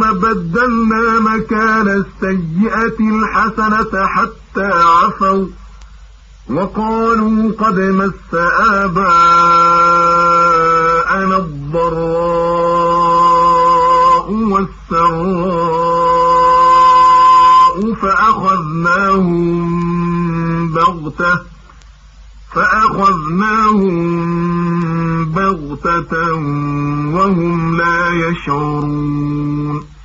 بدلنا مكان السيئة الحسنة حتى عفوا وقالوا قد مس آباءنا الضراء والسراء فأخذناهم بغتة وهم لا يشعرون.